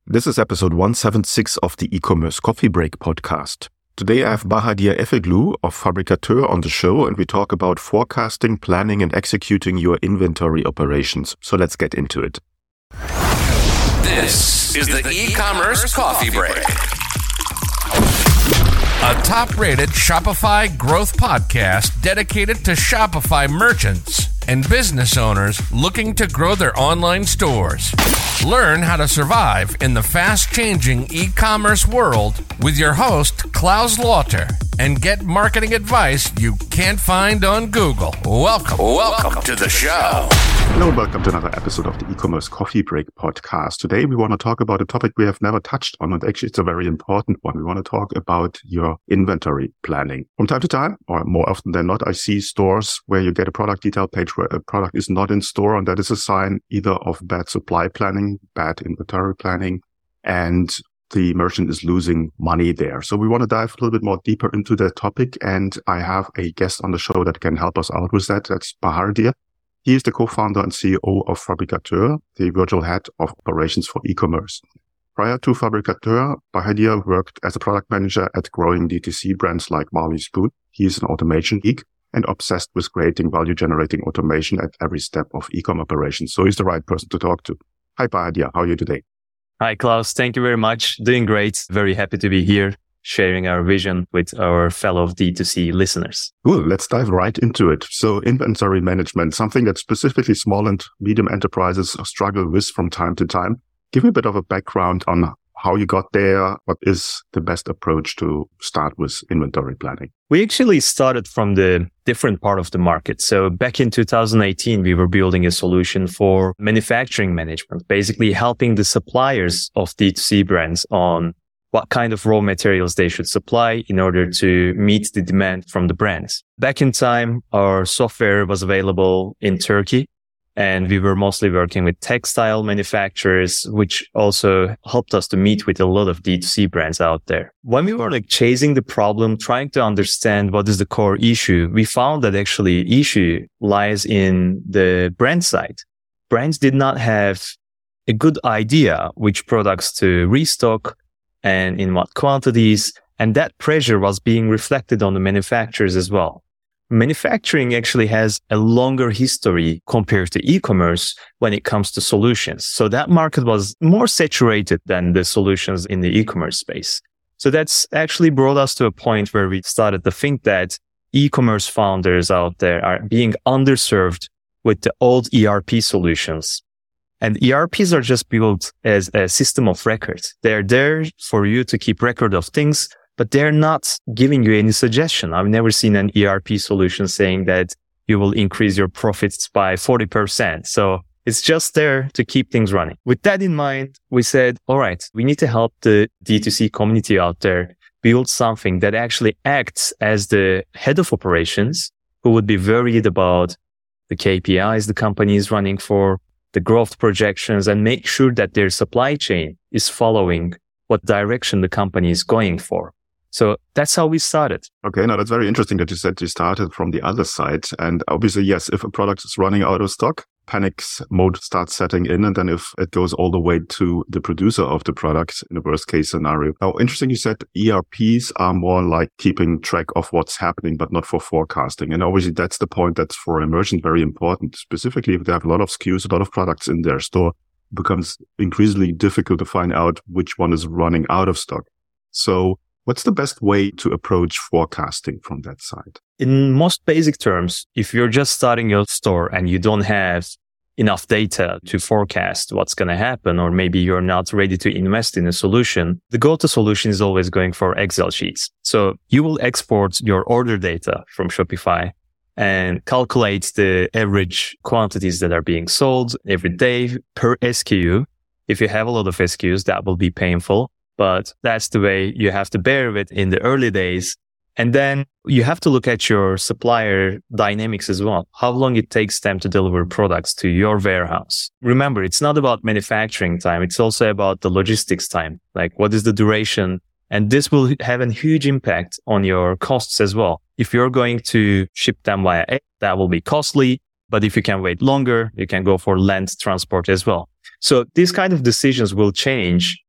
This is episode 176 of the e-commerce coffee break podcast. Today I have Bahadir Efeglu of Fabricateur on the show, and we talk about forecasting, planning, and executing your inventory operations. So let's get into it. This is the e-commerce coffee break, a top-rated Shopify growth podcast dedicated to Shopify merchants and business owners looking to grow their online stores. Learn how to survive in the fast-changing e-commerce world with your host, Klaus Lauter, and get marketing advice you can't find on Google. Welcome to the show. Hello and welcome to another episode of the e-commerce coffee break podcast. Today we want to talk about a topic we have never touched on, and actually it's a very important one. We want to talk about your inventory planning. From time to time, or more often than not, I see stores where you get a product detail page where a product is not in store, and that is a sign either of bad supply planning, bad inventory planning, and the merchant is losing money there. So we want to dive a little bit more deeper into that topic, and I have a guest on the show that can help us out with that. That's Bahadir. He is the co-founder and CEO of Fabricateur, the virtual head of operations for e-commerce. Prior to Fabricateur, Bahadir worked as a product manager at growing DTC brands like Marley Spoon. He is an automation geek and obsessed with creating value-generating automation at every step of e-com operations. So he's the right person to talk to. Hi, Bahadir. How are you today? Hi, Klaus. Thank you very much. Doing great. Very happy to be here, sharing our vision with our fellow D2C listeners. Cool. Let's dive right into it. So inventory management, something that specifically small and medium enterprises struggle with from time to time. Give me a bit of a background on how you got there. What is the best approach to start with inventory planning? We actually started from the different part of the market. So back in 2018, we were building a solution for manufacturing management, basically helping the suppliers of D2C brands on what kind of raw materials they should supply in order to meet the demand from the brands. Back in time, our software was available in Turkey, and we were mostly working with textile manufacturers, which also helped us to meet with a lot of D2C brands out there. When we were chasing the problem, trying to understand what is the core issue, we found that actually issue lies in the brand side. Brands did not have a good idea which products to restock and in what quantities, and that pressure was being reflected on the manufacturers as well. Manufacturing actually has a longer history compared to e-commerce when it comes to solutions. So that market was more saturated than the solutions in the e-commerce space. So that's actually brought us to a point where we started to think that e-commerce founders out there are being underserved with the old ERP solutions. And ERPs are just built as a system of record. They're there for you to keep record of things, but they're not giving you any suggestion. I've never seen an ERP solution saying that you will increase your profits by 40%. So it's just there to keep things running. With that in mind, we said, all right, we need to help the D2C community out there build something that actually acts as the head of operations who would be worried about the KPIs the company is running for, the growth projections, and make sure that their supply chain is following what direction the company is going for. So that's how we started. Okay, now that's very interesting that you said you started from the other side. And obviously, yes, if a product is running out of stock, panic mode starts setting in. And then if it goes all the way to the producer of the product in the worst case scenario. Now, interesting, you said ERPs are more like keeping track of what's happening, but not for forecasting. And obviously, that's the point that's for a merchant very important. Specifically, if they have a lot of SKUs, a lot of products in their store, it becomes increasingly difficult to find out which one is running out of stock. So what's the best way to approach forecasting from that side? In most basic terms, if you're just starting your store and you don't have enough data to forecast what's going to happen, or maybe you're not ready to invest in a solution, the go-to solution is always going for Excel sheets. So you will export your order data from Shopify and calculate the average quantities that are being sold every day per SKU. If you have a lot of SKUs, that will be painful. But that's the way you have to bear with in the early days. And then you have to look at your supplier dynamics as well. How long it takes them to deliver products to your warehouse. Remember, it's not about manufacturing time. It's also about the logistics time. Like, what is the duration? And this will have a huge impact on your costs as well. If you're going to ship them via air, that will be costly. But if you can wait longer, you can go for land transport as well. So these kind of decisions will change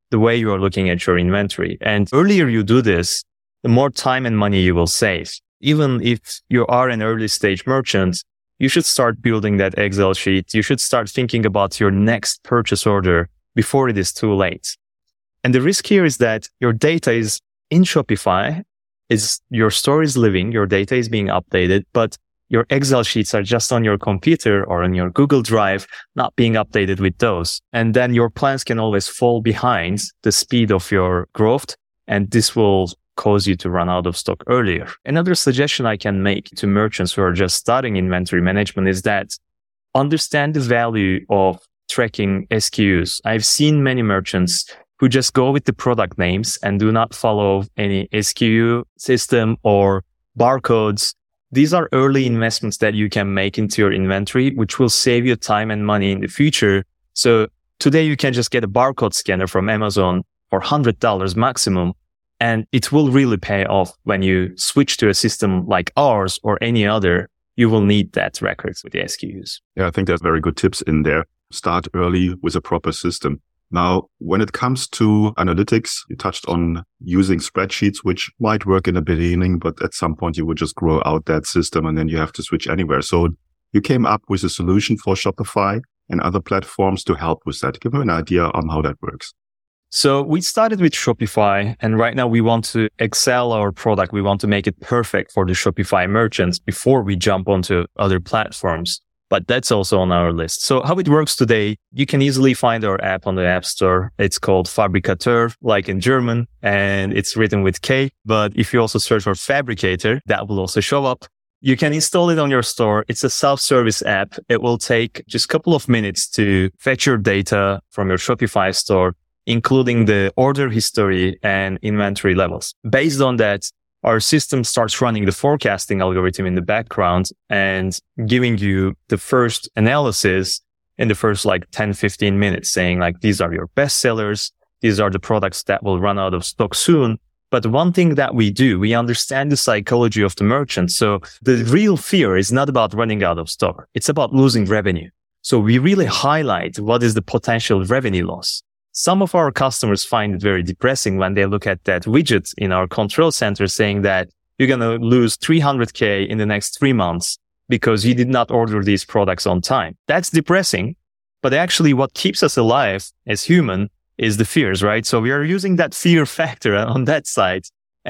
the way you are looking at your inventory. And earlier you do this, the more time and money you will save. Even if you are an early stage merchant, you should start building that Excel sheet. You should start thinking about your next purchase order before it is too late. And the risk here is that your data is in Shopify, your store is living, your data is being updated, but your Excel sheets are just on your computer or on your Google Drive, not being updated with those. And then your plans can always fall behind the speed of your growth, and this will cause you to run out of stock earlier. Another suggestion I can make to merchants who are just starting inventory management is that understand the value of tracking SKUs. I've seen many merchants who just go with the product names and do not follow any SKU system or barcodes. These are early investments that you can make into your inventory, which will save you time and money in the future. So today you can just get a barcode scanner from Amazon for $100 maximum, and it will really pay off when you switch to a system like ours or any other. You will need that records with the SKUs. Yeah, I think there's very good tips in there. Start early with a proper system. Now, when it comes to analytics, you touched on using spreadsheets, which might work in the beginning, but at some point you would just grow out that system and then you have to switch anywhere. So you came up with a solution for Shopify and other platforms to help with that. Give me an idea on how that works. So we started with Shopify, and right now we want to excel our product. We want to make it perfect for the Shopify merchants before we jump onto other platforms. But that's also on our list. So how it works today, you can easily find our app on the App Store. It's called Fabrikator, like in German, and it's written with K. But if you also search for Fabricator, that will also show up. You can install it on your store. It's a self-service app. It will take just a couple of minutes to fetch your data from your Shopify store, including the order history and inventory levels. Based on that, our system starts running the forecasting algorithm in the background and giving you the first analysis in the first 10-15 minutes, saying these are your best sellers. These are the products that will run out of stock soon. But one thing that we do, we understand the psychology of the merchant. So the real fear is not about running out of stock. It's about losing revenue. So we really highlight what is the potential revenue loss. Some of our customers find it very depressing when they look at that widget in our control center saying that you're going to lose $300K in the next 3 months because you did not order these products on time. That's depressing, but actually what keeps us alive as human is the fears, right? So we are using that fear factor on that side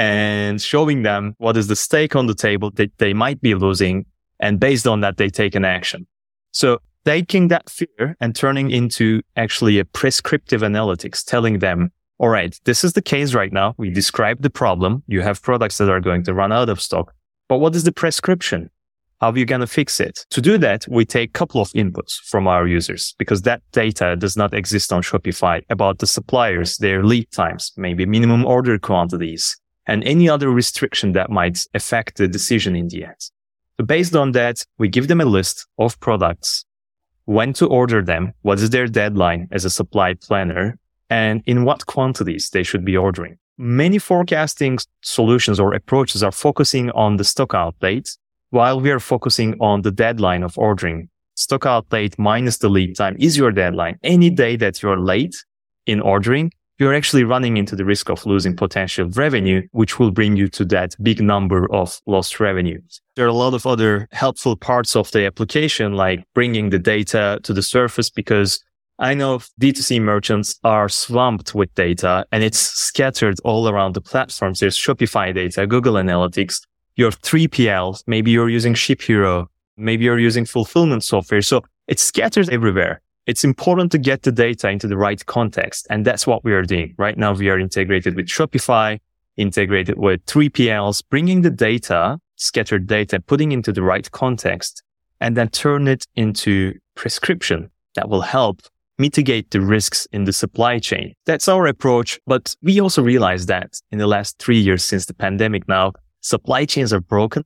and showing them what is the stake on the table that they might be losing. And based on that, they take an action. So taking that fear and turning into actually a prescriptive analytics, telling them, all right, this is the case right now. We described the problem. You have products that are going to run out of stock. But what is the prescription? How are you going to fix it? To do that, we take a couple of inputs from our users because that data does not exist on Shopify about the suppliers, their lead times, maybe minimum order quantities, and any other restriction that might affect the decision in the end. So based on that, we give them a list of products, when to order them, what is their deadline as a supply planner, and in what quantities they should be ordering. Many forecasting solutions or approaches are focusing on the stock outlet, while we are focusing on the deadline of ordering. Stock outlet minus the lead time is your deadline. Any day that you're late in ordering, you're actually running into the risk of losing potential revenue, which will bring you to that big number of lost revenue. There are a lot of other helpful parts of the application, like bringing the data to the surface, because I know D2C merchants are swamped with data and it's scattered all around the platforms. There's Shopify data, Google Analytics, your 3PLs, maybe you're using ShipHero, maybe you're using fulfillment software. So it's scattered everywhere. It's important to get the data into the right context. And that's what we are doing. Right now, we are integrated with Shopify, integrated with 3PLs, bringing the data, scattered data, putting into the right context, and then turn it into prescription that will help mitigate the risks in the supply chain. That's our approach. But we also realize that in the last 3 years since the pandemic now, supply chains are broken.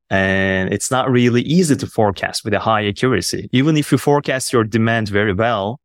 And it's not really easy to forecast with a high accuracy. Even if you forecast your demand very well,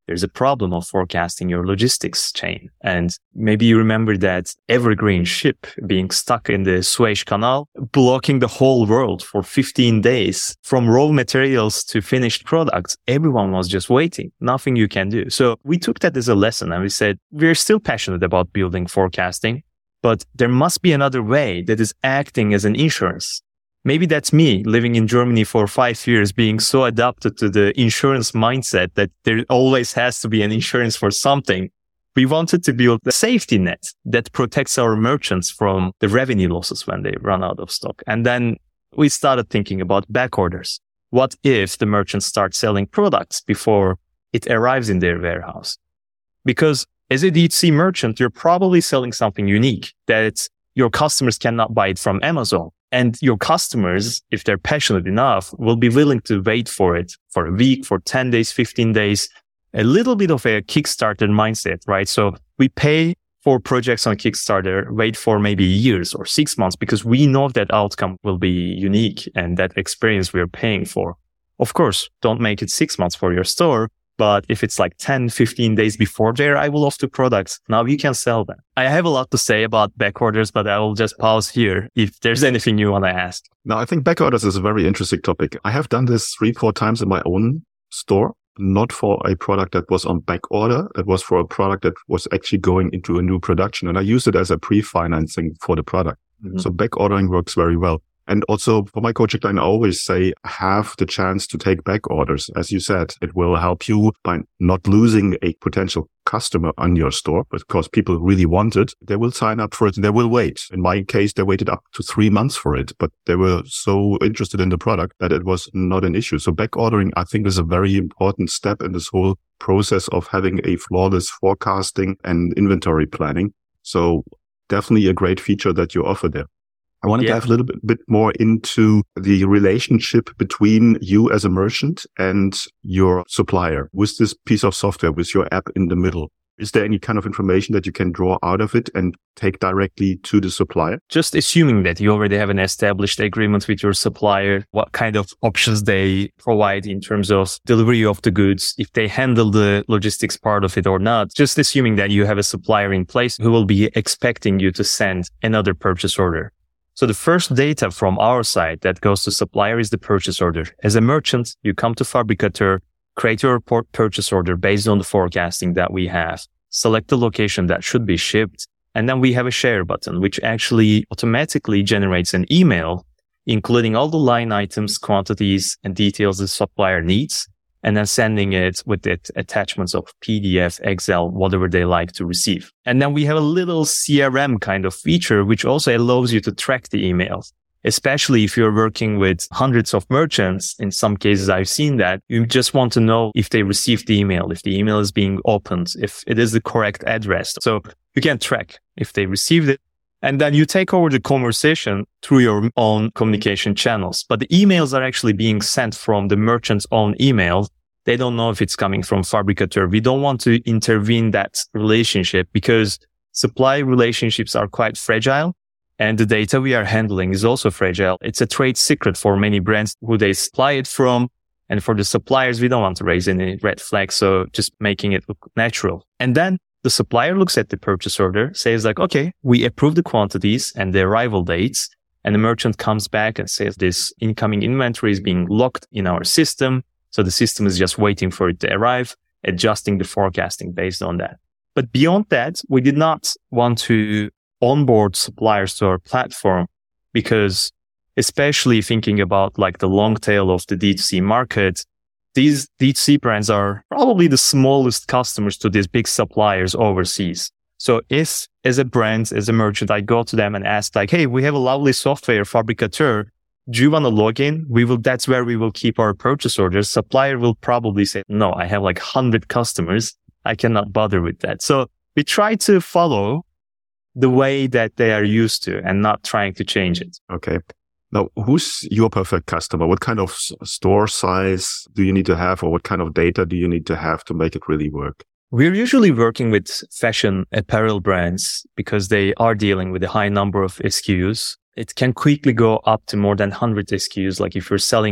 there's a problem of forecasting your logistics chain. And maybe you remember that evergreen ship being stuck in the Suez Canal, blocking the whole world for 15 days from raw materials to finished products. Everyone was just waiting. Nothing you can do. So we took that as a lesson and we said, we're still passionate about building forecasting, but there must be another way that is acting as an insurance. Maybe that's me living in Germany for 5 years, being so adapted to the insurance mindset that there always has to be an insurance for something. We wanted to build a safety net that protects our merchants from the revenue losses when they run out of stock. And then we started thinking about back orders. What if the merchants start selling products before it arrives in their warehouse? Because as a D2C merchant, you're probably selling something unique that your customers cannot buy it from Amazon. And your customers, if they're passionate enough, will be willing to wait for it for a week, for 10 days, 15 days, a little bit of a Kickstarter mindset, right? So we pay for projects on Kickstarter, wait for maybe years or 6 months because we know that outcome will be unique and that experience we're paying for. Of course, don't make it 6 months for your store. But if it's like 10, 15 days before the arrival of the products, now you can sell them. I have a lot to say about back orders, but I will just pause here if there's anything you want to ask. Now, I think back orders is a very interesting topic. I have done this 3-4 times in my own store, not for a product that was on back order. It was for a product that was actually going into a new production. And I used it as a pre-financing for the product. Mm-hmm. So back ordering works very well. And also for my coaching client, I always say, have the chance to take back orders. As you said, it will help you by not losing a potential customer on your store because people really want it. They will sign up for it and they will wait. In my case, they waited up to 3 months for it, but they were so interested in the product that it was not an issue. So back ordering, I think, is a very important step in this whole process of having a flawless forecasting and inventory planning. So definitely a great feature that you offer there. I want to dive a little bit more into the relationship between you as a merchant and your supplier with this piece of software, with your app in the middle. Is there any kind of information that you can draw out of it and take directly to the supplier? Just assuming that you already have an established agreement with your supplier, what kind of options they provide in terms of delivery of the goods, if they handle the logistics part of it or not, just assuming that you have a supplier in place who will be expecting you to send another purchase order. So the first data from our side that goes to supplier is the purchase order. As a merchant, you come to Fabricator, create your purchase order based on the forecasting that we have, select the location that should be shipped, and then we have a share button, which actually automatically generates an email, including all the line items, quantities, and details the supplier needs, and then sending it with the attachments of PDF, Excel, whatever they like to receive. And then we have a little CRM kind of feature, which also allows you to track the emails, especially if you're working with hundreds of merchants. In some cases, I've seen that you just want to know if they received the email, if the email is being opened, if it is the correct address. So you can track if they received it. And then you take over the conversation through your own communication channels. But the emails are actually being sent from the merchant's own email. They don't know if it's coming from Fabricator. We don't want to intervene that relationship because supply relationships are quite fragile. And the data we are handling is also fragile. It's a trade secret for many brands who they supply it from. And for the suppliers, we don't want to raise any red flags. So just making it look natural. And then the supplier looks at the purchase order, says like, okay, we approve the quantities and the arrival dates. And the merchant comes back and says this incoming inventory is being locked in our system. So the system is just waiting for it to arrive, adjusting the forecasting based on that. But beyond that, we did not want to onboard suppliers to our platform because especially thinking about like the long tail of the D2C market, these D2C brands are probably the smallest customers to these big suppliers overseas. So if as a brand, as a merchant, I go to them and ask like, hey, we have a lovely software, Fabricator. Do you want to log in? That's where we will keep our purchase orders. Supplier will probably say, no, I have like 100 customers. I cannot bother with that. So we try to follow the way that they are used to and not trying to change it. Okay. Now, who's your perfect customer? What kind of store size do you need to have or what kind of data do you need to have to make it really work? We're usually working with fashion apparel brands because they are dealing with a high number of SKUs. It can quickly go up to more than 100 SKUs. Like if you're selling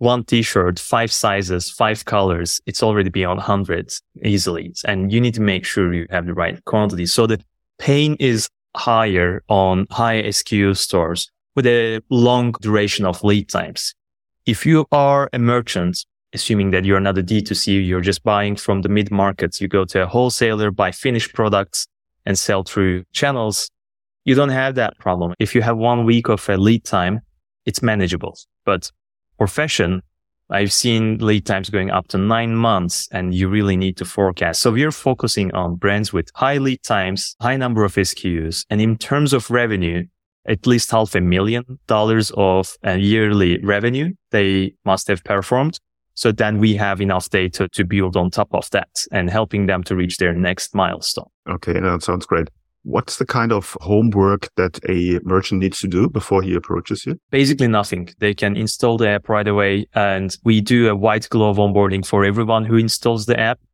one t-shirt, 5 sizes, 5 colors, it's already beyond hundreds easily. And you need to make sure you have the right quantity. So the pain is higher on high SKU stores with a long duration of lead times. If you are a merchant, assuming that you're not a D2C, you're just buying from the mid-markets, you go to a wholesaler, buy finished products and sell through channels, you don't have that problem. If you have 1 week of a lead time, it's manageable. But for fashion, I've seen lead times going up to 9 months and you really need to forecast. So we're focusing on brands with high lead times, high number of SKUs. And in terms of revenue, at least $500,000 of yearly revenue they must have performed. So then we have enough data to build on top of that and helping them to reach their next milestone. Okay, that sounds great. What's the kind of homework that a merchant needs to do before he approaches you? Basically nothing. They can install the app right away. And we do a white glove onboarding for everyone who installs the app.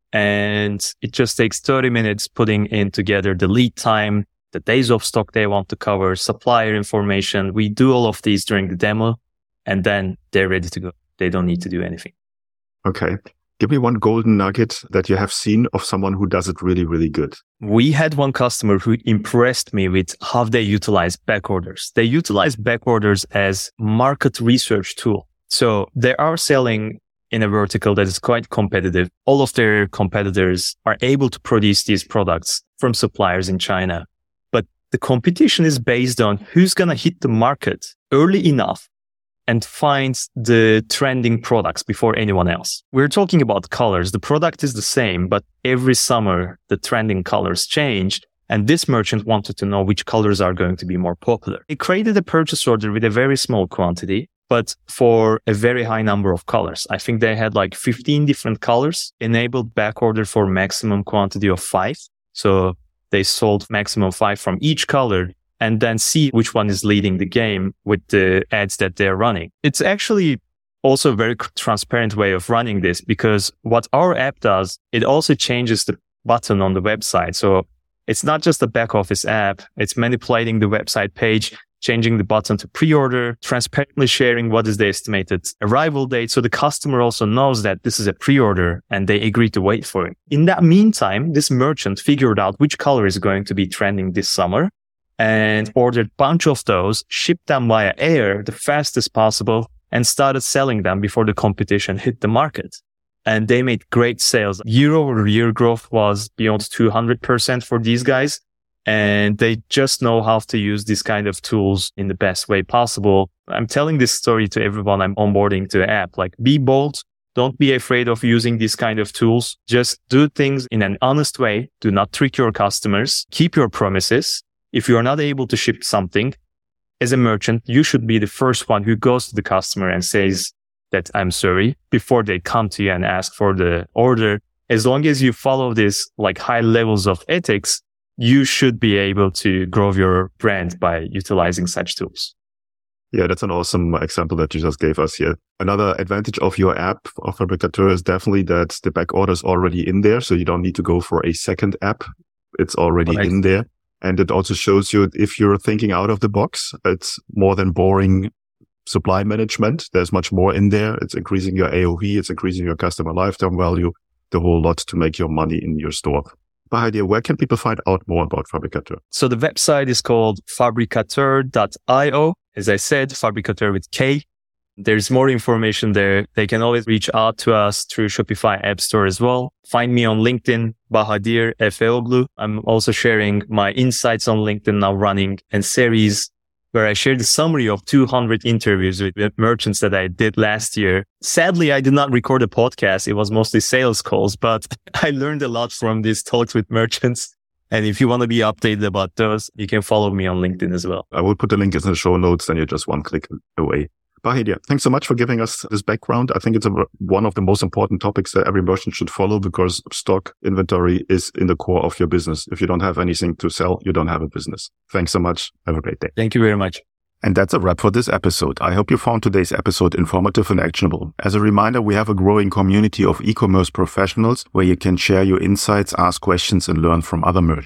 And it just takes 30 minutes putting in together the lead time, the days of stock they want to cover, supplier information. We do all of these during the demo and then they're ready to go. They don't need to do anything. Okay. Give me one golden nugget that you have seen of someone who does it really, really good. We had one customer who impressed me with how they utilize back orders. They utilize back orders as market research tool. So they are selling in a vertical that is quite competitive. All of their competitors are able to produce these products from suppliers in China. But the competition is based on who's going to hit the market early enough and finds the trending products before anyone else. We're talking about colors. The product is the same, but every summer the trending colors change. And this merchant wanted to know which colors are going to be more popular. He created a purchase order with a very small quantity, but for a very high number of colors. I think they had like 15 different colors, enabled back order for maximum quantity of 5. So they sold maximum 5 from each color, and then see which one is leading the game with the ads that they're running. It's actually also a very transparent way of running this because what our app does, it also changes the button on the website. So it's not just a back office app. It's manipulating the website page, changing the button to pre-order, transparently sharing what is the estimated arrival date. So the customer also knows that this is a pre-order and they agree to wait for it. In that meantime, this merchant figured out which color is going to be trending this summer and ordered a bunch of those, shipped them via air the fastest possible, and started selling them before the competition hit the market. And they made great sales. Year-over-year growth was beyond 200% for these guys. And they just know how to use these kind of tools in the best way possible. I'm telling this story to everyone I'm onboarding to the app. Like, be bold. Don't be afraid of using these kind of tools. Just do things in an honest way. Do not trick your customers. Keep your promises. If you are not able to ship something, as a merchant, you should be the first one who goes to the customer and says that I'm sorry before they come to you and ask for the order. As long as you follow this like high levels of ethics, you should be able to grow your brand by utilizing such tools. Yeah, that's an awesome example that you just gave us here. Another advantage of your app of Fabricateur is definitely that the back order is already in there. So you don't need to go for a second app. It's already in there. And it also shows you if you're thinking out of the box, it's more than boring supply management. There's much more in there. It's increasing your AOV. It's increasing your customer lifetime value, the whole lot to make your money in your store. Bahadir, where can people find out more about Fabricateur? So the website is called fabricateur.io. As I said, Fabricateur with K. There's more information there. They can always reach out to us through Shopify App Store as well. Find me on LinkedIn, Bahadir Efeoglu. I'm also sharing my insights on LinkedIn now, running a series where I shared the summary of 200 interviews with merchants that I did last year. Sadly, I did not record a podcast. It was mostly sales calls, but I learned a lot from these talks with merchants. And if you want to be updated about those, you can follow me on LinkedIn as well. I will put the link in the show notes, then you're just one click away. Bahadir, thanks so much for giving us this background. I think it's one of the most important topics that every merchant should follow because stock inventory is in the core of your business. If you don't have anything to sell, you don't have a business. Thanks so much. Have a great day. Thank you very much. And that's a wrap for this episode. I hope you found today's episode informative and actionable. As a reminder, we have a growing community of e-commerce professionals where you can share your insights, ask questions, and learn from other merchants.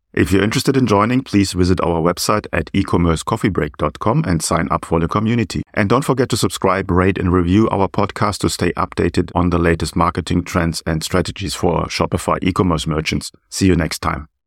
If you're interested in joining, please visit our website at ecommercecoffeebreak.com and sign up for the community. And don't forget to subscribe, rate, and review our podcast to stay updated on the latest marketing trends and strategies for Shopify e-commerce merchants. See you next time.